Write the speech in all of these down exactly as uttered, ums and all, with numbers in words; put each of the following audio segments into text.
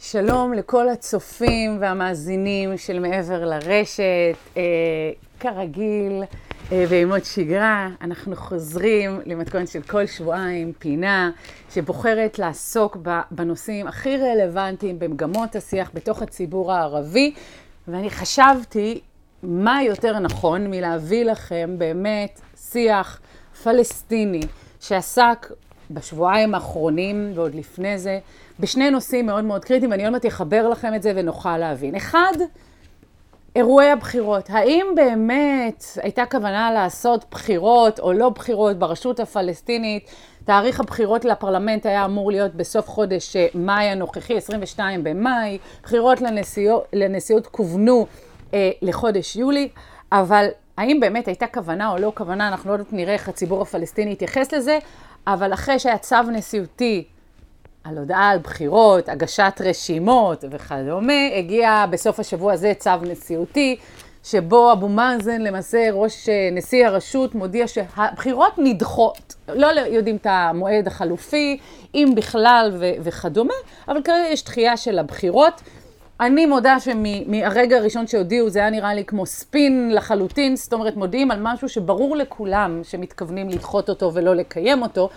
שלום לכל הצופים והמאזינים של מעבר לרשת. אה, כרגיל, אה, בימות שגרה, אנחנו חוזרים למתכונת של כל שבועיים, פינה שבוחרת לעסוק בנושאים הכי רלוונטיים במגמות השיח בתוך הציבור הערבי, ואני חשבתי מה יותר נכון מלהביא לכם באמת שיח פלסטיני שעסק בשבועיים האחרונים ועוד לפני זה, בשני נושאים מאוד מאוד קריטיים, ואני עוד מעט אחבר לכם את זה ונוכל להבין. אחד, אירועי הבחירות. האם באמת הייתה כוונה לעשות בחירות או לא בחירות ברשות הפלסטינית? תאריך הבחירות לפרלמנט היה אמור להיות בסוף חודש מאי הנוכחי, עשרים ושניים במאי. בחירות לנשיאות, לנשיאות כוונו אה, לחודש יולי, אבל האם באמת הייתה כוונה או לא כוונה? אנחנו עוד נראה איך הציבור הפלסטיני יתייחס לזה, אבל אחרי שהיה צו נשיאותי על הודעה על בחירות, הגשת רשימות וכדומה, הגיע בסוף השבוע הזה צו נשיאותי, שבו אבו מאזן, למעשה ראש נשיא הרשות, מודיע שהבחירות נדחות. לא יודעים את המועד החלופי, אם בכלל ו- וכדומה, אבל כרגע יש דחייה של הבחירות. אני מודה שמהרגע הראשון שהודיעו, זה היה נראה לי כמו ספין לחלוטין, זאת אומרת, מודיעים על משהו שברור לכולם שמתכוונים לדחות אותו ולא לקיים אותו,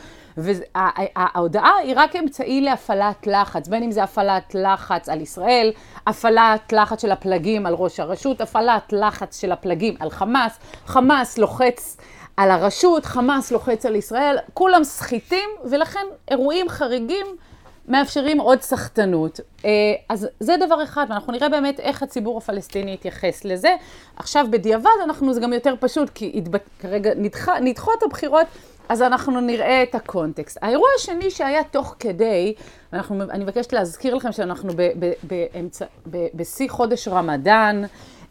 וההודעה היא רק אמצעי להפעלת לחץ, בין אם זה הפעלת לחץ על ישראל, הפעלת לחץ של הפלגים על ראש הרשות, הפעלת לחץ של הפלגים על חמאס, חמאס לוחץ על הרשות, חמאס לוחץ על ישראל, כולם סחיטים, ולכן אירועים חריגים מאפשרים עוד סחטנות. אז זה דבר אחד, ואנחנו נראה באמת איך הציבור הפלסטיני יתייחס לזה. עכשיו בדיעבד אנחנו, זה גם יותר פשוט, כי כרגע נדחות הבחירות, אז אנחנו נראה את הקונטקסט. האירוע השני שהיה תוך כדי, ואנחנו, אני מבקשת להזכיר לכם שאנחנו ב, ב, באמצע, ב, בשיא חודש רמדאן,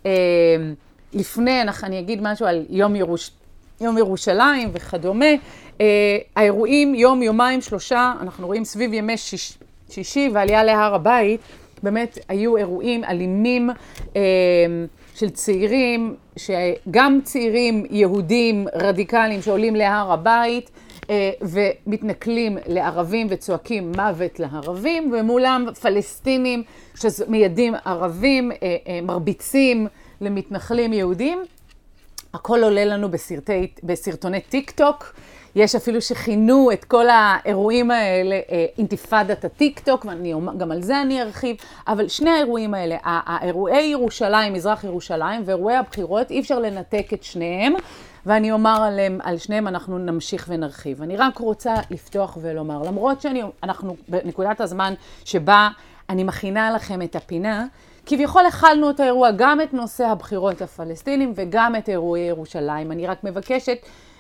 לפני, אני אגיד משהו על יום, ירוש, יום ירושלים וכדומה, האירועים יום, יומיים, שלושה, אנחנו רואים סביב ימי שיש, שישי ועלייה להר הבית, באמת היו אירועים אלימים של צעירים, שגם צעירים יהודים רדיקליים שעולים להר הבית ומתנכלים לערבים וצועקים מוות לערבים, ומולם פלסטינים שמיידים ערבים, מרביצים למתנחלים יהודים. הכל עולה לנו בסרטי, בסרטוני טיק טוק. יש אפילו שכינו את כל האירועים האלה אינתיפאדת הטיק טוק, וגם על זה אני ארחיב, אבל שני האירועים האלה, האירועי ירושלים, מזרח ירושלים, ואירועי הבחירות, אי אפשר לנתק את שניהם, ואני אומר עליהם, על שניהם אנחנו נמשיך ונרחיב. אני רק רוצה לפתוח ולומר, למרות שאנחנו בנקודת הזמן שבה אני מכינה לכם את הפינה, כביכול החלנו את האירוע, גם את נושא הבחירות הפלסטינים וגם את אירועי ירושלים. אני רק מבקשת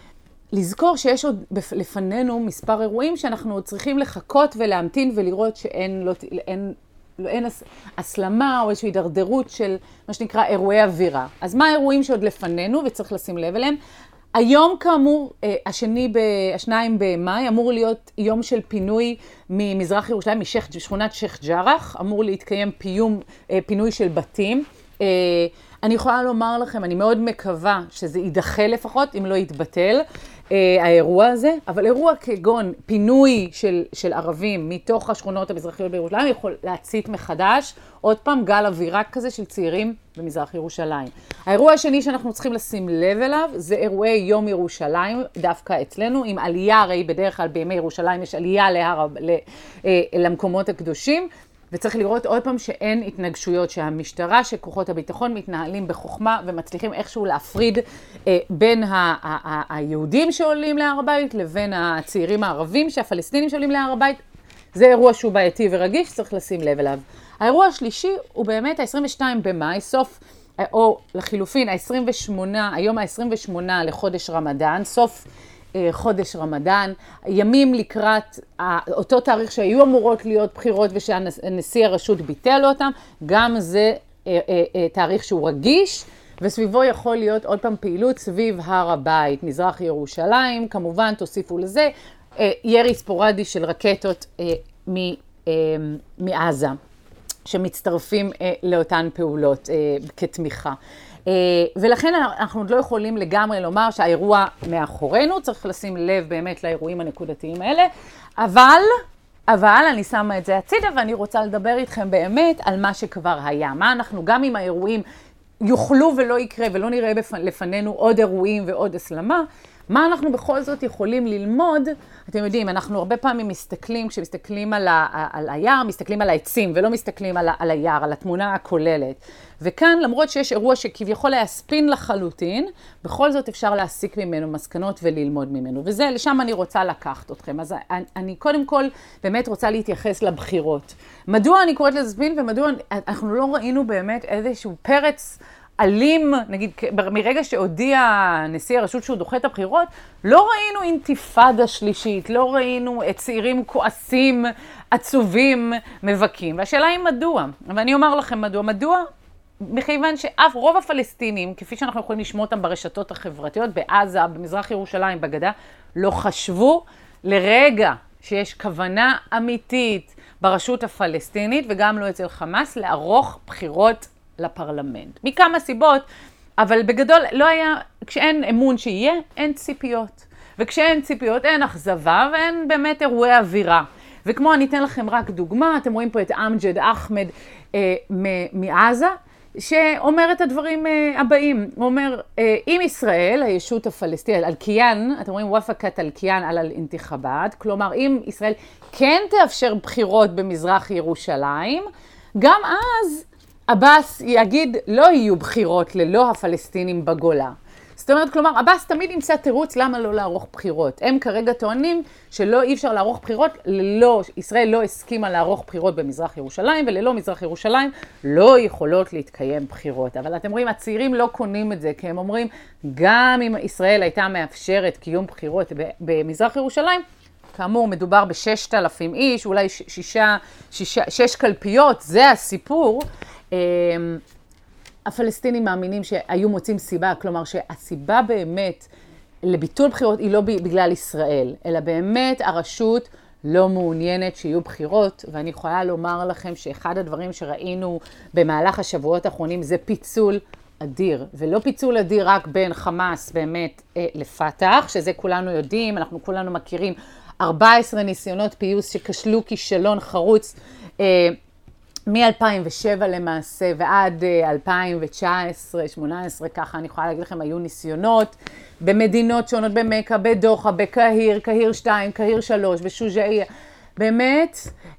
לזכור שיש עוד לפנינו מספר אירועים שאנחנו עוד צריכים לחכות ולהמתין ולראות שאין לא, אין, לא, אין הסלמה או איזושהי הידרדרות של מה שנקרא אירועי אווירה. אז מה האירועים שעוד לפנינו וצריך לשים לב אליהם? היום כאמור, השני, השניים במאי, אמור להיות יום של פינוי ממזרח ירושלים, משכונת שייח' ג'ראח, אמור להתקיים פיום, פינוי של בתים. אני יכולה לומר לכם, אני מאוד מקווה שזה יידחה לפחות, אם לא יתבטל האירוע הזה, אבל אירוע כגון פינוי של, של ערבים מתוך השכונות המזרחיות בירושלים יכול להצית מחדש, עוד פעם גל אווירה כזה של צעירים במזרח ירושלים. האירוע השני שאנחנו צריכים לשים לב אליו זה אירועי יום ירושלים, דווקא אצלנו, עם עלייה, הרי בדרך כלל בימי ירושלים יש עלייה להר, למקומות הקדושים, וצריך לראות עוד פעם שאין התנגשויות, שהמשטרה, שכוחות הביטחון מתנהלים בחוכמה ומצליחים איכשהו להפריד אה, בין ה- ה- ה- היהודים שעולים להר הבית לבין הצעירים הערבים שהפלסטינים שעולים להר הבית. זה אירוע שהוא בעייתי ורגיש, צריך לשים לב אליו. האירוע השלישי הוא באמת ה-עשרים ושניים במאי, סוף, או לחילופין, ה-עשרים ושמונה, היום ה-עשרים ושמונה לחודש רמדאן, סוף חודש רמדאן, ימים לקראת אותו תאריך שהיו אמורות להיות בחירות ושהנשיא הרשות ביטל אותם, גם זה תאריך שהוא רגיש, וסביבו יכול להיות עוד פעם פעילות סביב הר הבית, מזרח ירושלים, כמובן תוסיפו לזה, ירי ספורדי של רקטות מעזה, שמצטרפים לאותן פעולות כתמיכה. ולכן אנחנו עוד לא יכולים לגמרי לומר שהאירוע מאחורינו, צריך לשים לב באמת לאירועים הנקודתיים האלה, אבל אבל אני שמה את זה הצידה, ואני רוצה לדבר איתכם באמת על מה שכבר היה. מה אנחנו, גם אם האירועים יוכלו ולא יקרה, ולא נראה לפנינו עוד אירועים ועוד הסלמה, מה אנחנו בכל זאת יכולים ללמוד? אתם יודעים, אנחנו הרבה פעמים מסתכלים, כשמסתכלים על, ה, על היער, מסתכלים על העצים, ולא מסתכלים על, ה, על היער, על התמונה הכוללת. וכאן, למרות שיש אירוע שכביכול היה ספין לחלוטין, בכל זאת אפשר להסיק ממנו מסקנות וללמוד ממנו. וזה, לשם אני רוצה לקחת אתכם. אז אני, אני קודם כל באמת רוצה להתייחס לבחירות. מדוע אני קוראת לזה ספין, ומדוע אנחנו לא ראינו באמת איזשהו פרץ אלים, נגיד, מרגע שהודיע נשיא הרשות שהוא דוחה את הבחירות, לא ראינו אינתיפאדה שלישית, לא ראינו צעירים כועסים, עצובים, מבקים. והשאלה היא מדוע, ואני אומר לכם מדוע, מדוע? מכיוון שאף רוב הפלסטינים, כפי שאנחנו יכולים לשמוע אותם ברשתות החברתיות, בעזה, במזרח ירושלים, בגדה, לא חשבו לרגע שיש כוונה אמיתית ברשות הפלסטינית, וגם לא אצל חמאס, לערוך בחירות לפרלמנט. מכמה סיבות, אבל בגדול לא היה, כשאין אמון שיהיה, אין ציפיות. וכשאין ציפיות, אין אכזבה ואין באמת אירועי אווירה. וכמו אני אתן לכם רק דוגמה, אתם רואים פה את אמג'ד אחמד אה, מעזה, שאומר את הדברים אה, הבאים. הוא אומר, אה, אם ישראל, הישות הפלסטינית, אל-קיאן, אתם רואים וופקת אל-קיאן על אל-אינתיחבאת, כלומר, אם ישראל כן תאפשר בחירות במזרח ירושלים, גם אז אבאס יגיד, לא יהיו בחירות ללא הפלסטינים בגולה. זאת אומרת, כלומר, אבאס תמיד ימצא תירוץ למה לא לערוך בחירות. הם כרגע טוענים שלא אי אפשר לערוך בחירות, ללא, ישראל לא הסכימה לערוך בחירות במזרח ירושלים, וללא מזרח ירושלים לא יכולות להתקיים בחירות. אבל אתם רואים, הצעירים לא קונים את זה, כי הם אומרים, גם אם ישראל הייתה מאפשרת קיום בחירות במזרח ירושלים, כאמור, מדובר בששת אלפים איש, אולי שישה, שישה, שש קלפיות, זה הסיפור. הפלסטינים מאמינים שהיו מוצאים סיבה, כלומר שהסיבה באמת לביטול בחירות היא לא בגלל ישראל, אלא באמת הרשות לא מעוניינת שיהיו בחירות, ואני יכולה לומר לכם שאחד הדברים שראינו במהלך השבועות האחרונים זה פיצול אדיר, ולא פיצול אדיר רק בין חמאס באמת אה, לפתח, שזה כולנו יודעים, אנחנו כולנו מכירים ארבע עשרה ניסיונות פיוס שכשלו כישלון חרוץ, אה, מ-אלפיים ושבע למעשה ועד אלפיים תשע עשרה שמונה עשרה, ככה אני יכולה להגיד לכם, היו ניסיונות במדינות שונות, במכה, בדוחה, בקהיר, קהיר שתיים, קהיר שלוש, בשוג'איה, באמת,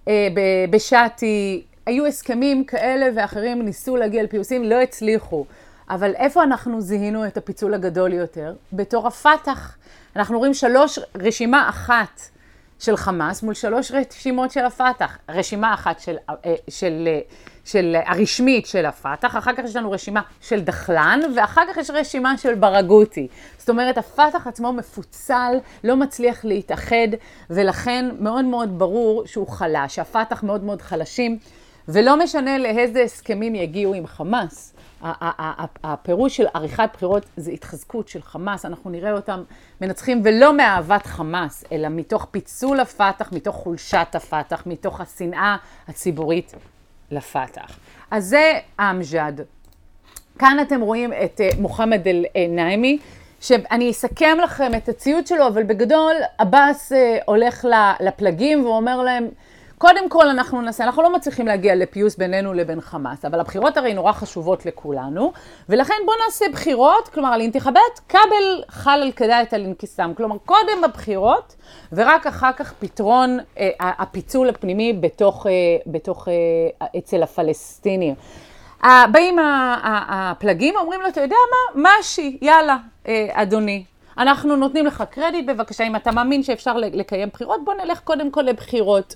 בשעתי, היו הסכמים כאלה ואחרים, ניסו להגיע לפיוסים, לא הצליחו. אבל איפה אנחנו זיהינו את הפיצול הגדול יותר? בתור הפתח. אנחנו רואים שלוש, רשימה אחת של חמאס מול שלוש רשימות של הפתח. רשימה אחת של, של, של הרשמית של הפתח, אחר כך יש לנו רשימה של דחלן, ואחר כך יש רשימה של ברגותי. זאת אומרת, הפתח עצמו מפוצל, לא מצליח להתאחד, ולכן מאוד מאוד ברור שהוא חלש. הפתח מאוד מאוד חלשים, ולא משנה לאיזה הסכמים יגיעו עם חמאס. הפירוש של עריכת בחירות זה התחזקות של חמאס, אנחנו נראה אותם מנצחים ולא מאהבת חמאס, אלא מתוך פיצול הפתח, מתוך חולשת הפתח, מתוך השנאה הציבורית לפתח. אז זה אמג'ד. כאן אתם רואים את מוחמד אל-נעימי, שאני אסכם לכם את הציוד שלו, אבל בגדול אבאס הולך לפלגים ואומר להם, קודם כל אנחנו נעשה, אנחנו לא מצליחים להגיע לפיוס בינינו לבין חמאס, אבל הבחירות הרי נורא חשובות לכולנו, ולכן בואו נעשה בחירות, כלומר על אינתיחבאת, קבל חל על כדאי את אל-אינקיסאם, כלומר קודם בבחירות, ורק אחר כך פתרון אה, הפיצול הפנימי בתוך, אה, בתוך, אה, אצל הפלסטינים. אה, באים הפלגים, אומרים לו, אתה יודע מה? משי, יאללה, אה, אדוני. אנחנו נותנים לך קרדיט, בבקשה, אם אתה מאמין שאפשר לקיים בחירות, בוא נלך קודם כל לבחירות.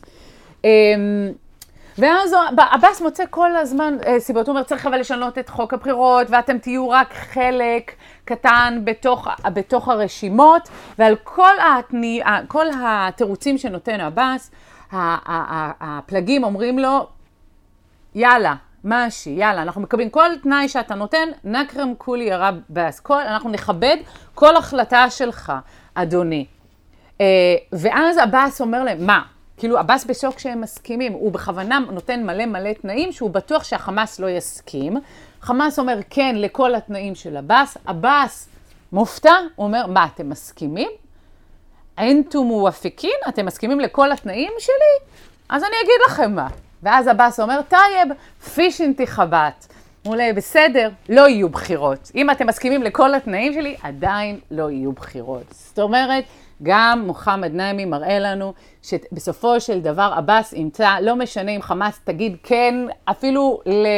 ואז אבאס מוצא כל הזמן סיבות, הוא אומר, צריך אבל לשנות את חוק הבחירות, ואתם תהיו רק חלק קטן בתוך, בתוך הרשימות, ועל כל, התני, כל התירוצים שנותן אבאס, הפלגים אומרים לו, יאללה, משי, יאללה, אנחנו מקבלים כל תנאי שאתה נותן, נקרם כולי ירב באס, כל, אנחנו נכבד כל החלטה שלך, אדוני. ואז אבאס אומר להם, מה? כאילו, אבאס בשוק שהם מסכימים, הוא בכוונה נותן מלא מלא תנאים, שהוא בטוח שהחמאס לא יסכים. חמאס אומר כן לכל התנאים של אבאס, אבאס מופתע, הוא אומר, מה, אתם מסכימים? אינטום מואפקין, אתם מסכימים לכל התנאים שלי? אז אני אגיד לכם מה. ואז הבאס אומר, טייב, פישנטי חבת. אולי בסדר, לא יהיו בחירות. אם אתם מסכימים לכל התנאים שלי, עדיין לא יהיו בחירות. זאת אומרת, גם מוחמד נעימי מראה לנו שבסופו של דבר הבאס ימצא, לא משנה אם חמאס תגיד כן, אפילו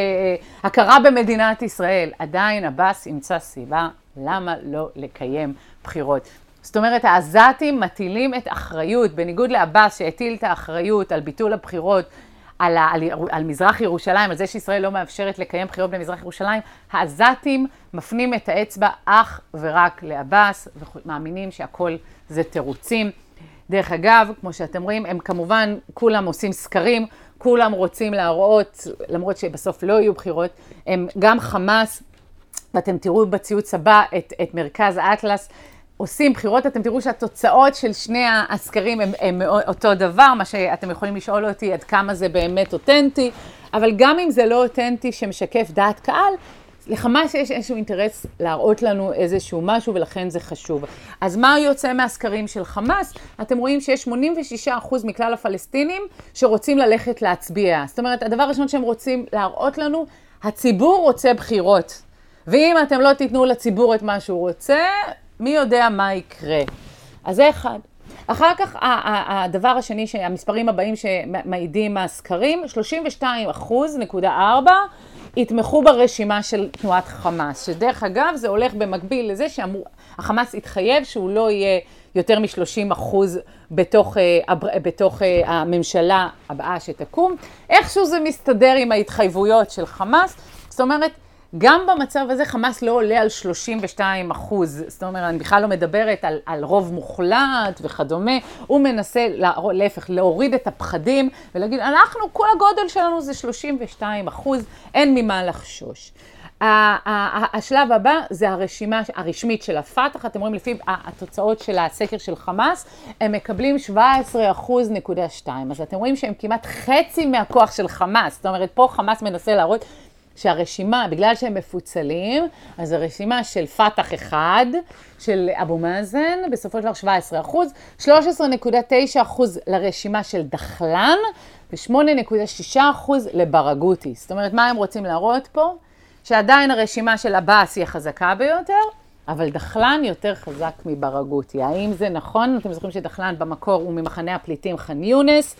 להכרה במדינת ישראל, עדיין הבאס ימצא סיבה למה לא לקיים בחירות. זאת אומרת, העזתים מטילים את אחריות, בניגוד לאבאס שהטיל את האחריות על ביטול הבחירות, על, על, על מזרח ירושלים, על זה שישראל לא מאפשרת לקיים בחירות במזרח ירושלים, העזתים מפנים את האצבע אך ורק לאבאס, ומאמינים שהכל זה תירוצים. דרך אגב, כמו שאתם רואים, הם כמובן כולם עושים סקרים, כולם רוצים להראות, למרות שבסוף לא יהיו בחירות, הם גם חמאס, ואתם תראו בציוץ הבא את, את מרכז האטלס, עושים בחירות, אתם תראו שהתוצאות של שני הסקרים הם, הם אותו דבר, מה שאתם יכולים לשאול אותי עד כמה זה באמת אותנטי, אבל גם אם זה לא אותנטי שמשקף דעת קהל, לחמאס יש איזשהו אינטרס להראות לנו איזשהו משהו, ולכן זה חשוב. אז מה יוצא מהסקרים של חמאס? אתם רואים שיש שמונים ושישה אחוז מכלל הפלסטינים שרוצים ללכת להצביע. זאת אומרת, הדבר הראשון שהם רוצים להראות לנו, הציבור רוצה בחירות. ואם אתם לא תיתנו לציבור את מה שהוא רוצה, מי יודע מה יקרה. אז זה אחד. אחר כך, הדבר השני, המספרים הבאים שמעידים מהסקרים, שלושים ושתיים אחוז נקודה ארבע, יתמכו ברשימה של תנועת חמאס, שדרך אגב זה הולך במקביל לזה שהחמאס יתחייב שהוא לא יהיה יותר מ-שלושים אחוז בתוך, בתוך הממשלה הבאה שתקום. איכשהו זה מסתדר עם ההתחייבויות של חמאס, זאת אומרת, גם במצב הזה חמאס לא עולה על שלושים ושתיים אחוז, זאת אומרת, אני בכלל לא מדברת על, על רוב מוחלט וכדומה, הוא מנסה להפך, להוריד את הפחדים ולהגיד, אנחנו, כל הגודל שלנו זה שלושים ושתיים אחוז, אין ממה לחשוש. השלב הבא זה הרשימה הרשמית של הפתח, אתם רואים לפי התוצאות של הסקר של חמאס, הם מקבלים שבע עשרה אחוז נקודה שתיים, אז אתם רואים שהם כמעט חצי מהכוח של חמאס, זאת אומרת, פה חמאס מנסה להראות, שהרשימה, בגלל שהם מפוצלים, אז הרשימה של פתח אחד, של אבו מאזן, בסופו של דבר שבע עשרה אחוז, שלוש עשרה נקודה תשע אחוז לרשימה של דחלן, ו-שמונה נקודה שישה אחוז לברגותי. זאת אומרת, מה הם רוצים להראות פה? שעדיין הרשימה של אבאס היא החזקה ביותר, אבל דחלן יותר חזק מברגותי. האם זה נכון? אתם זוכרים שדחלן במקור הוא ממחנה הפליטים ח'אן יונס,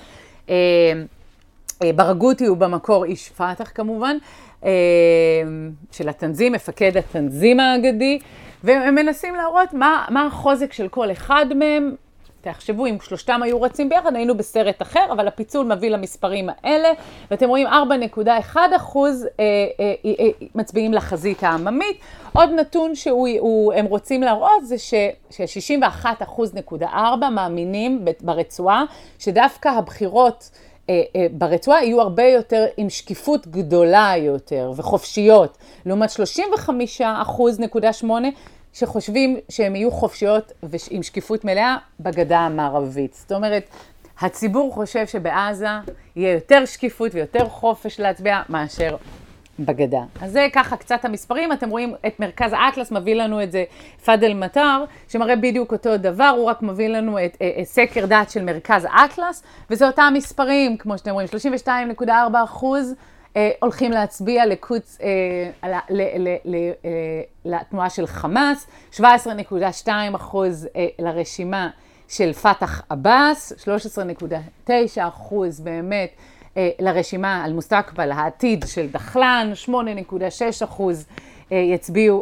ברגותי הוא במקור איש פתח כמובן, של התנזים, מפקד התנזים האגדי, והם מנסים להראות מה, מה החוזק של כל אחד מהם. תחשבו, אם שלושתם היו רצים ביחד, היינו בסרט אחר, אבל הפיצול מביא למספרים האלה, ואתם רואים ארבע נקודה אחת אחוז אה, אה, אה, מצביעים לחזית העממית. עוד נתון שהם רוצים להראות זה ש-שישים ואחת אחוז נקודה ארבע מאמינים ברצועה, שדווקא הבחירות ברצועה יהיו הרבה יותר עם שקיפות גדולה יותר וחופשיות, לעומת שלושים וחמישה אחוז נקודה שמונה שחושבים שהם יהיו חופשיות ועם שקיפות מלאה בגדה המערבית. זאת אומרת, הציבור חושב שבעזה יהיה יותר שקיפות ויותר חופש להצביע מאשר בגדה. אז זה ככה קצת המספרים, אתם רואים את מרכז האטלס, מביא לנו את זה פאדל מטר, שמראה בדיוק אותו דבר, הוא רק מביא לנו את, את, את סקר דעת של מרכז האטלס, וזה אותם מספרים, כמו שאתם רואים, שלושים ושתיים נקודה ארבע אחוז אה, הולכים להצביע לקוץ, אה, ל, ל, ל, ל, אה, לתנועה של חמאס, שבע עשרה נקודה שתיים אחוז אה, לרשימה של פתח אבאס, שלוש עשרה נקודה תשע אחוז באמת, לרשימה על מוסתקבל, העתיד של דחלן, שמונה נקודה שש אחוז יצביעו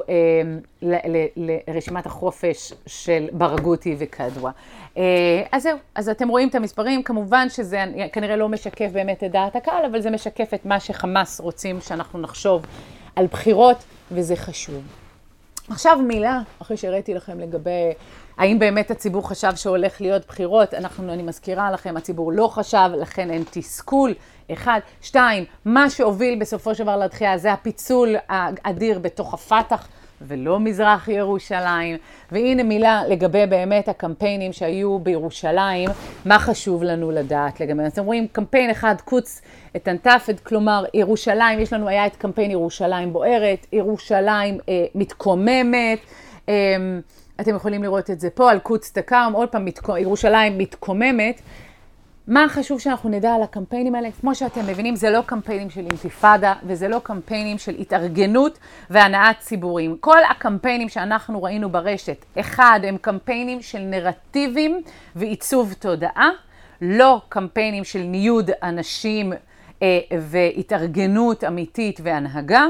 לרשימת החופש של ברגותי וקדווה. אז זהו, אז אתם רואים את המספרים, כמובן שזה כנראה לא משקף באמת את דעת הקהל, אבל זה משקף את מה שחמאס רוצים שאנחנו נחשוב על בחירות, וזה חשוב. עכשיו מילה, אחרי שהראיתי לכם לגבי האם באמת הציבור חשב שהולך להיות בחירות, אנחנו, אני מזכירה לכם, הציבור לא חשב, לכן אין תסכול, אחד, שתיים, מה שהוביל בסופו של דבר לדחייה, זה הפיצול האדיר בתוך הפתח, ולא מזרח ירושלים, והנה מילה לגבי באמת הקמפיינים שהיו בירושלים, מה חשוב לנו לדעת לגבי, אתם רואים קמפיין אחד, קוץ את אנטפד, כלומר ירושלים, יש לנו היה את קמפיין ירושלים בוערת, ירושלים אה, מתקוממת, אה, אתם יכולים לראות את זה פה על קוץ דקאום, עוד פעם מתקו... ירושלים מתקוממת. מה חשוב שאנחנו נדע על הקמפיינים האלה? כמו שאתם מבינים, זה לא קמפיינים של אינתיפאדה, וזה לא קמפיינים של התארגנות והנעת ציבורים. כל הקמפיינים שאנחנו ראינו ברשת, אחד, הם קמפיינים של נרטיבים ועיצוב תודעה, לא קמפיינים של ניוד אנשים אה, והתארגנות אמיתית והנהגה.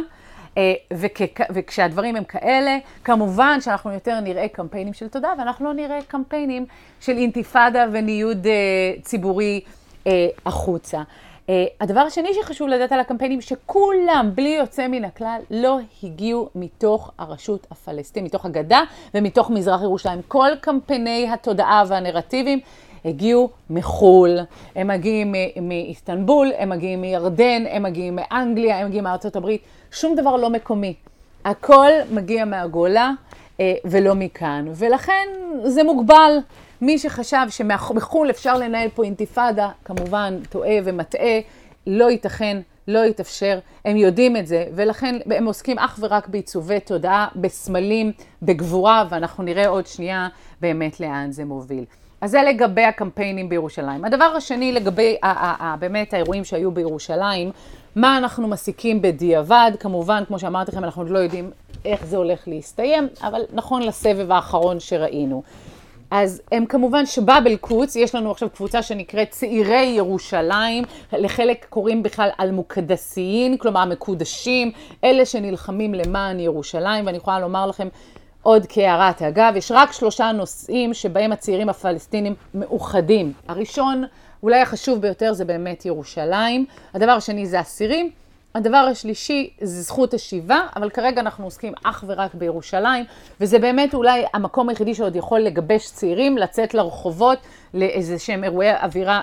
וכ- וכשהדברים הם כאלה, כמובן שאנחנו יותר נראה קמפיינים של תודה, ואנחנו לא נראה קמפיינים של אינתיפאדה וניוד uh, ציבורי uh, החוצה. Uh, הדבר השני שחשוב לדעת על הקמפיינים, שכולם, בלי יוצא מן הכלל, לא הגיעו מתוך הרשות הפלסטינית, מתוך הגדה ומתוך מזרח ירושלים. כל קמפייני התודעה והנרטיבים הגיעו מחול, הם מגיעים מאיסטנבול, הם מגיעים מירדן, הם מגיעים מאנגליה, הם מגיעים מארצות הברית, שום דבר לא מקומי. הכל מגיע מהגולה אה, ולא מכאן, ולכן זה מוגבל. מי שחשב שמחול אפשר לנהל פה אינתיפאדה, כמובן טועה ומטעה, לא ייתכן, לא יתאפשר, הם יודעים את זה, ולכן הם עוסקים אך ורק בעיצובי תודעה, בסמלים, בגבורה, ואנחנו נראה עוד שנייה באמת לאן זה מוביל. אז זה לגבי הקמפיינים בירושלים. הדבר השני לגבי באמת האירועים שהיו בירושלים, מה אנחנו מסיקים בדיעבד, כמובן, כמו שאמרתי לכם, אנחנו עוד לא יודעים איך זה הולך להסתיים, אבל נכון לסבב האחרון שראינו. אז הם כמובן שבאב אל-קודס, יש לנו עכשיו קבוצה שנקראת צעירי ירושלים, לחלק קוראים בכלל אל-מוקדסיין, כלומר מקודשים, אלה שנלחמים למען ירושלים, ואני יכולה לומר לכם, עוד כהערת אגב, יש רק שלושה נושאים שבהם הצעירים הפלסטינים מאוחדים. הראשון, אולי החשוב ביותר, זה באמת ירושלים. הדבר השני זה אסירים. הדבר השלישי זה זכות השיבה, אבל כרגע אנחנו עוסקים אך ורק בירושלים, וזה באמת אולי המקום היחידי שעוד יכול לגבש צעירים, לצאת לרחובות לאיזה שהם אירועי אווירה,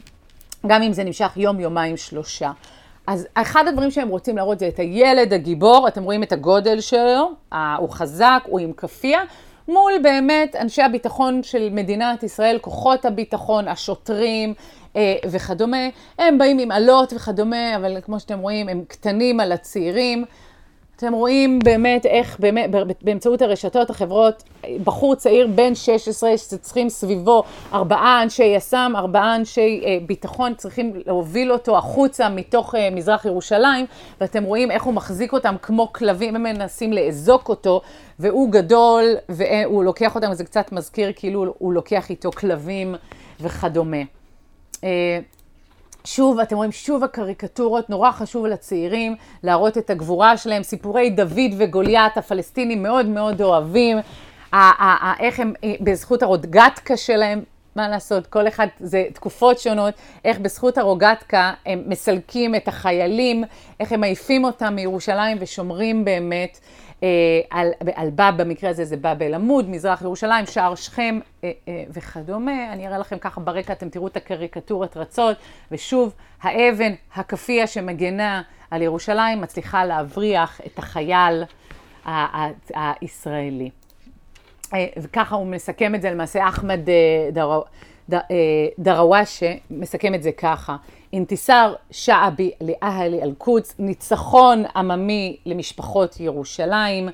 גם אם זה נמשך יום, יומיים, שלושה. אז אחד הדברים שהם רוצים להראות זה את הילד הגיבור, אתם רואים את הגודל שלו, הוא חזק, הוא עם כפייה, מול באמת אנשי הביטחון של מדינת ישראל, כוחות הביטחון, השוטרים אה, וכדומה. הם באים עם עלות וכדומה, אבל כמו שאתם רואים, הם קטנים על הצעירים. אתם רואים באמת איך באמת, באמצעות הרשתות, החברות, בחור צעיר בן שש עשרה שצריכים סביבו ארבעה אנשי יס"מ, ארבעה אנשי אה, ביטחון, צריכים להוביל אותו החוצה מתוך אה, מזרח ירושלים, ואתם רואים איך הוא מחזיק אותם כמו כלבים, הם מנסים לאזוק אותו, והוא גדול, והוא לוקח אותם, וזה קצת מזכיר כאילו הוא לוקח איתו כלבים וכדומה. אה, שוב, אתם רואים שוב הקריקטורות, נורא חשוב לצעירים להראות את הגבורה שלהם, סיפורי דוד וגוליית, הפלסטינים מאוד מאוד אוהבים, איך הם בזכות הרוגטקה שלהם, מה לעשות, כל אחד זה תקופות שונות, איך בזכות הרוגטקה הם מסלקים את החיילים, איך הם מעיפים אותם מירושלים ושומרים באמת אה, על, על בב, במקרה הזה זה בב אל עמוד, מזרח ירושלים, שער שכם אה, אה, וכדומה. אני אראה לכם ככה ברקע, אתם תראו את הקריקטורת רצות, ושוב, האבן, הכפייה שמגנה על ירושלים, מצליחה להבריח את החייל הישראלי. וככה הוא מסכם את זה, למעשה אחמד דרוושה מסכם את זה ככה. אינתיסאר שעבי לאהלי אל-קודס, ניצחון עממי למשפחות ירושלים.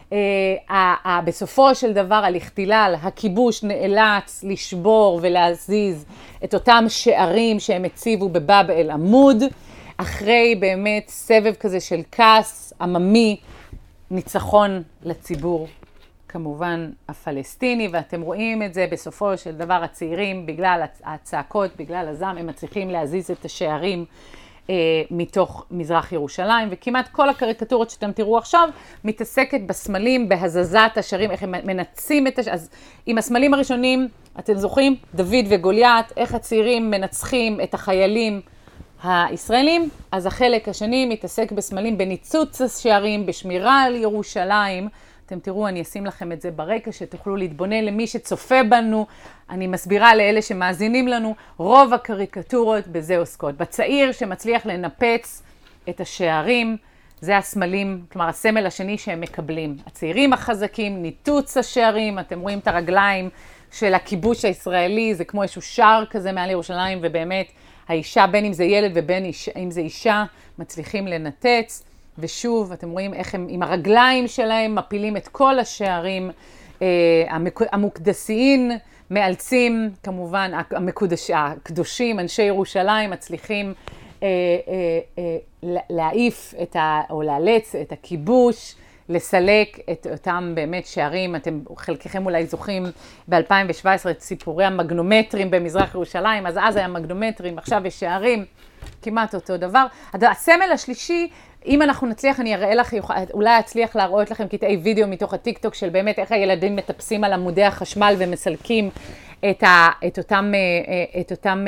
בסופו של דבר על איחתילל, הכיבוש נאלץ לשבור ולהזיז את אותם שערים שהם הציבו בבאב אל עמוד, אחרי באמת סבב כזה של כעס עממי, ניצחון לציבור. כמובן הפלסטיני, ואתם רואים את זה בסופו של דבר הצעירים, בגלל הצעקות, בגלל הזעם, הם מצליחים להזיז את השערים אה, מתוך מזרח ירושלים, וכמעט כל הקריקטורות שאתם תראו עכשיו, מתעסקת בסמלים, בהזזת השערים, איך הם מנצים את השערים. אז עם הסמלים הראשונים, אתם זוכרים, דוד וגוליית, איך הצעירים מנצחים את החיילים הישראלים, אז החלק השני מתעסק בסמלים, בניצוץ השערים, בשמירה על ירושלים. אתם תראו, אני אשים לכם את זה ברקע, שתוכלו להתבונן למי שצופה בנו. אני מסבירה לאלה שמאזינים לנו, רוב הקריקטורות בזה עוסקות. בצעיר שמצליח לנפץ את השערים, זה הסמלים, כלומר הסמל השני שהם מקבלים. הצעירים החזקים, ניתוץ השערים, אתם רואים את הרגליים של הכיבוש הישראלי, זה כמו איזשהו שער כזה מעל ירושלים, ובאמת האישה, בין אם זה ילד ובין אם זה אישה, מצליחים לנתץ. ושוב, אתם רואים איך הם עם הרגליים שלהם מפילים את כל השערים המוקדסיים מאלצים, כמובן, המקודש, הקדושים, אנשי ירושלים, מצליחים להעיף את ה, או לאלץ את הכיבוש, לסלק את אותם באמת שערים. אתם חלקכם אולי זוכרים ב-אלפיים שבע עשרה את סיפורי המגנומטרים במזרח ירושלים, אז אז היה מגנומטרים, עכשיו יש שערים, כמעט אותו דבר. הסמל השלישי, אם אנחנו נצליח, אני אראה לך, אולי אצליח להראות לכם קטעי וידאו מתוך הטיק טוק של באמת איך הילדים מטפסים על עמודי החשמל ומסלקים את, ה, את אותם, את אותם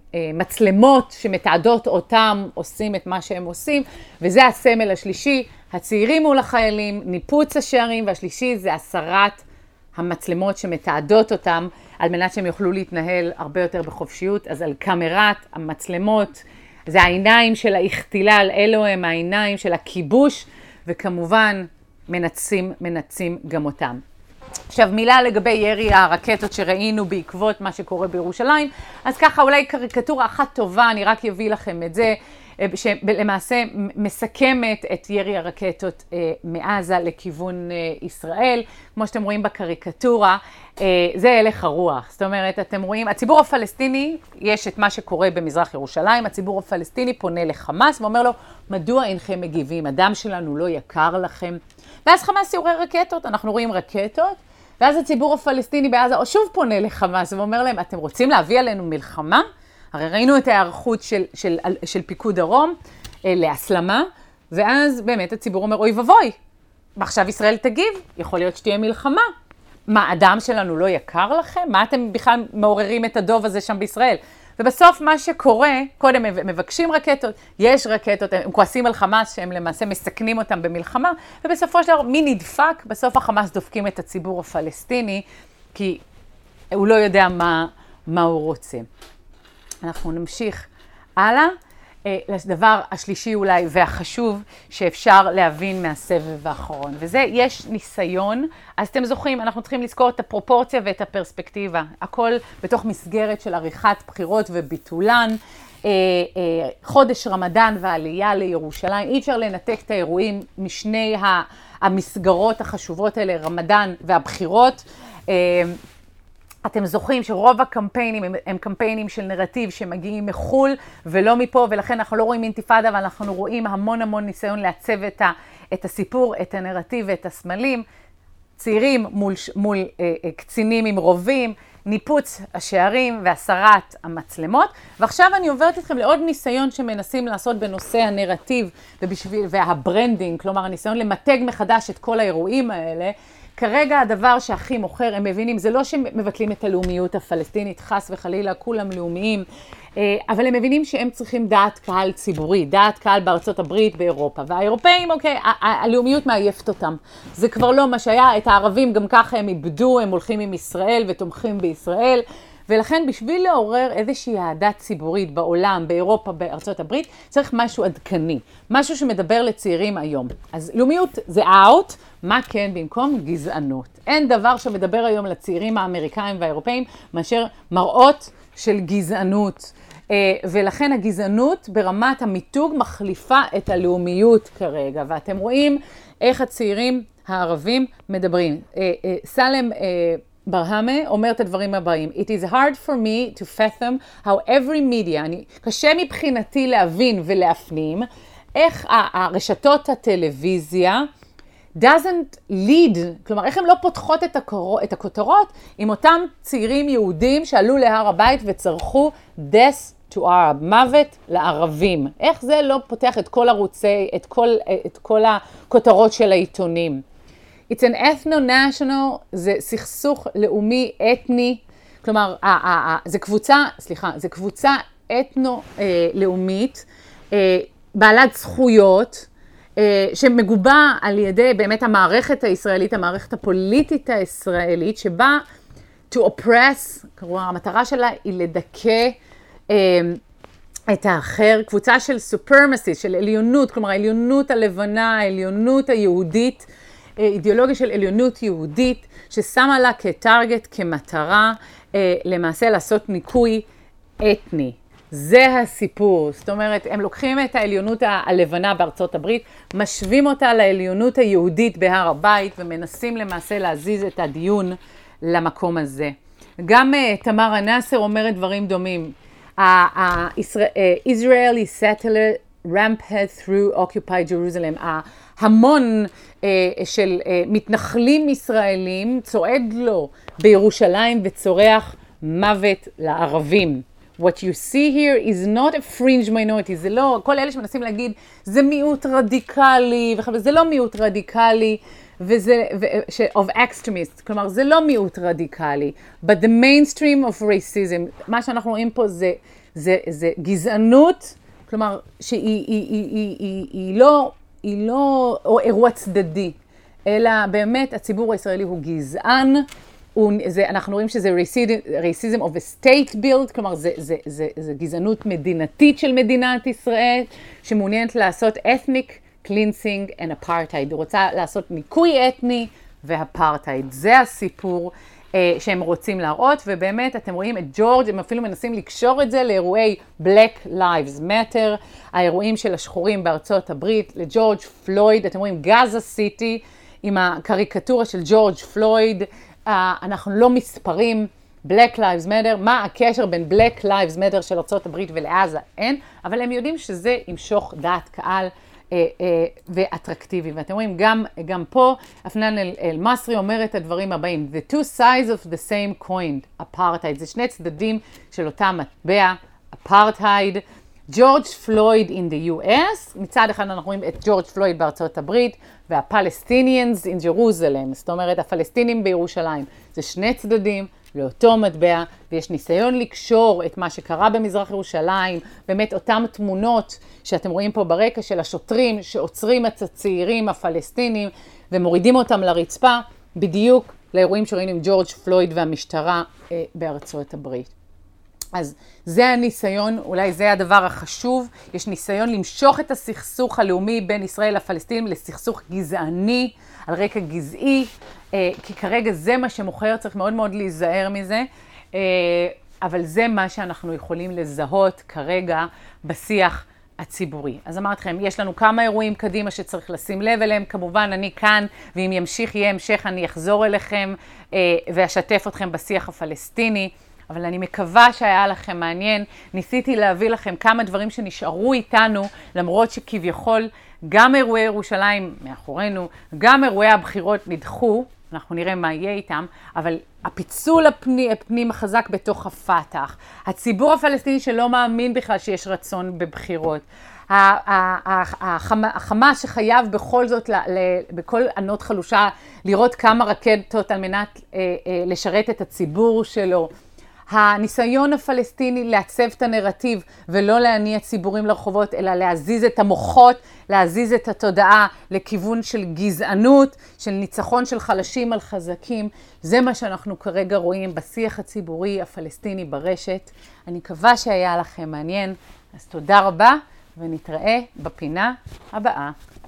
מצלמות שמתעדות אותם, עושים את מה שהם עושים, וזה הסמל השלישי, הצעירים מול החיילים, ניפוץ השערים, והשלישי זה הסרת המצלמות שמתעדות אותם, על מנת שהם יוכלו להתנהל הרבה יותר בחופשיות. אז על קאמרת המצלמות, זה העיניים של האכתילל, אלו הם העיניים של הכיבוש, וכמובן מנצים, מנצים גם אותם. עכשיו מילה לגבי ירי הרקטות שראינו בעקבות מה שקורה בירושלים, אז ככה אולי קריקטורה אחת טובה, אני רק אביא לכם את זה, שלמעשה מסכמת את ירי הרקטות מעזה לכיוון ישראל. כמו שאתם רואים בקריקטורה, זה הלך הרוח. זאת אומרת, אתם רואים, הציבור הפלסטיני, יש את מה שקורה במזרח ירושלים, הציבור הפלסטיני פונה לחמאס ואומר לו, מדוע אינכם מגיבים? הדם שלנו לא יקר לכם. ואז חמאס יורה רקטות, אנחנו רואים רקטות, ואז הציבור הפלסטיני בעזה שוב פונה לחמאס ואומר להם, אתם רוצים להביא עלינו מלחמה? הרי ראינו את ההיערכות של, של, של פיקוד דרום אה, להסלמה, ואז באמת הציבור אומר, אוי ובוי, עכשיו ישראל תגיב, יכול להיות שתהיה מלחמה. מה, הדם שלנו לא יקר לכם? מה אתם בכלל מעוררים את הדוב הזה שם בישראל? ובסוף מה שקורה, קודם מבקשים רקטות, יש רקטות, הם כועסים על חמאס שהם למעשה מסכנים אותם במלחמה, ובסופו של דבר מי נדפק? בסוף החמאס דופקים את הציבור הפלסטיני, כי הוא לא יודע מה, מה הוא רוצה. אנחנו נמשיך הלאה. לדבר השלישי אולי והחשוב שאפשר להבין מהסבב האחרון, וזה יש ניסיון. אז אתם זוכרים, אנחנו צריכים לזכור את הפרופורציה ואת הפרספקטיבה, הכל בתוך מסגרת של עריכת בחירות וביטולן. חודש רמדאן ועלייה לירושלים, אי אפשר לנתק את האירועים משני המסגרות החשובות האלה, רמדאן והבחירות. אתם זוכרים שרוב הקמפיינים הם, הם קמפיינים של נרטיב שמגיעים מחול ולא מפה, ולכן אנחנו לא רואים אינתיפאדה, אבל אנחנו רואים המון המון ניסיון לעצב את, ה, את הסיפור, את הנרטיב ואת הסמלים. צעירים מול, מול אה, אה, קצינים עם רובים, ניפוץ השערים והסרת המצלמות. ועכשיו אני עוברת אתכם לעוד ניסיון שמנסים לעשות בנושא הנרטיב ובשביל, והברנדינג, כלומר הניסיון למתג מחדש את כל האירועים האלה. כרגע הדבר שהכי מוכר, הם מבינים, זה לא שמבטלים את הלאומיות הפלסטינית, חס וחלילה, כולם לאומיים, אבל הם מבינים שהם צריכים דעת קהל ציבורי, דעת קהל בארצות הברית, באירופה. והאירופאים, אוקיי, הלאומיות מעייפת אותם. זה כבר לא מה שהיה, את הערבים גם ככה הם איבדו, הם הולכים עם ישראל ותומכים בישראל, ולכן בשביל לעורר איזושהי אהדה ציבורית בעולם, באירופה, בארצות הברית, צריך משהו עדכני, משהו שמדבר לצעירים היום. אז לאומיות זה out, מה כן במקום? גזענות. אין דבר שמדבר היום לצעירים האמריקאים והאירופאים מאשר מראות של גזענות. ולכן הגזענות ברמת המיתוג מחליפה את הלאומיות כרגע. ואתם רואים איך הצעירים הערבים מדברים. סלם ברהמה אומר את הדברים הבאים. It is hard for me to fathom how every media, אני, קשה מבחינתי להבין ולהפנים, איך הרשתות הטלוויזיה doesn't lead, כלומר איך הן לא פותחות את, הקור... את הכותרות עם אותם צעירים יהודים שעלו להר הבית וצרכו death to Arab, מוות לערבים. איך זה לא פותח את כל ערוצי, את כל, את כל הכותרות של העיתונים. It's an ethno-national, זה סכסוך לאומי אתני, כלומר, ה- ה- ה- זה קבוצה, סליחה, זה קבוצה אתנו-לאומית, בעלת זכויות, שמגובה על ידי באמת המערכת הישראלית, המערכת הפוליטית הישראלית, שבאה to oppress, כלומר, המטרה שלה היא לדכא את האחר, קבוצה של supremacy, של עליונות, כלומר, העליונות הלבנה, העליונות היהודית, אידיאולוגיה של עליונות יהודית, ששמה לה כטרגט, כמטרה, למעשה לעשות ניקוי אתני. זה הסיפור. זאת אומרת, הם לוקחים את העליונות הלבנה בארצות הברית, משווים אותה לעליונות היהודית בהר הבית, ומנסים למעשה להזיז את הדיון למקום הזה. גם uh, תמר הנאסר אומרת דברים דומים. ה-Israeli settler ramped through occupied Jerusalem. המון uh, של uh, מתנחלים ישראלים צועד לו בירושלים וצורח מוות לערבים. What you see here is not a fringe minority, זה לא, כל אלה שמנסים להגיד, זה מיעוט רדיקלי, זה לא מיעוט רדיקלי, וזה, ו, ש, of extremists, כלומר, זה לא מיעוט רדיקלי, but the mainstream of racism, מה שאנחנו רואים פה זה, זה, זה גזענות, כלומר, שהיא היא, היא, היא, היא, היא לא, היא לא או אירוע צדדי, אלא באמת הציבור הישראלי הוא גזען, זה, אנחנו רואים שזה racism of a state build, כלומר זה, זה, זה, זה גזענות מדינתית של מדינת ישראל, שמעוניינת לעשות ethnic cleansing and apartheid. היא רוצה לעשות ניקוי אתני ואפרטהייד. זה הסיפור אה, שהם רוצים להראות, ובאמת אתם רואים את ג'ורג', הם אפילו מנסים לקשור את זה לאירועי Black Lives Matter, האירועים של השחורים בארצות הברית, לג'ורג' פלויד, אתם רואים גאזה סיטי, עם הקריקטורה של ג'ורג' פלויד, Uh, אנחנו לא מספרים, Black Lives Matter, מה הקשר בין Black Lives Matter של ארצות הברית ולעזה? אין, אבל הם יודעים שזה ימשוך דעת קהל uh, uh, ואטרקטיבי. ואתם רואים, גם, גם פה, אפנן אל-מסרי אומר את הדברים הבאים, The two sides of the same coin, apartheid, זה שני צדדים של אותה מטבע, apartheid, ג'ורג' פלויד in the U S, מצד אחד אנחנו רואים את ג'ורג' פלויד בארצות הברית, והפלסטיניאנס in Jerusalem, זאת אומרת הפלסטינים בירושלים. זה שני צדדים לאותו מטבע, ויש ניסיון לקשור את מה שקרה במזרח ירושלים, באמת אותם תמונות שאתם רואים פה ברקע של השוטרים שעוצרים את הצעירים הפלסטינים ומורידים אותם לרצפה, בדיוק לאירועים שראינו עם ג'ורג' פלויד והמשטרה אה, בארצות הברית. אז זה הניסיון, אולי זה הדבר החשוב, יש ניסיון למשוך את הסכסוך הלאומי בין ישראל לפלסטינים לסכסוך גזעני, על רקע גזעי, אה, כי כרגע זה מה שמוכר, צריך מאוד מאוד להיזהר מזה, אה, אבל זה מה שאנחנו יכולים לזהות כרגע בשיח הציבורי. אז אמרתי לכם, יש לנו כמה אירועים קדימה שצריך לשים לב אליהם, כמובן אני כאן, ואם ימשיך יהיה המשך אני אחזור אליכם אה, ואשתף אתכם בשיח הפלסטיני, אבל אני מקווה שהיה לכם מעניין, ניסיתי להביא לכם כמה דברים שנשארו איתנו, למרות שכביכול גם אירועי ירושלים מאחורינו, גם אירועי הבחירות נדחו, אנחנו נראה מה יהיה איתם, אבל הפיצול הפני, הפנים החזק בתוך הפתח, הציבור הפלסטיני שלא מאמין בכלל שיש רצון בבחירות, החמאס שחייב בכל זאת, בכל ענות חלושה, לראות כמה רקטות על מנת לשרת את הציבור שלו, הניסיון הפלסטיני לעצב את הנרטיב ולא להניע ציבורים לרחובות, אלא להזיז את המוחות, להזיז את התודעה לכיוון של גזענות, של ניצחון של חלשים על חזקים. זה מה שאנחנו כרגע רואים בשיח הציבורי הפלסטיני ברשת. אני מקווה שהיה לכם מעניין, אז תודה רבה ונתראה בפינה הבאה.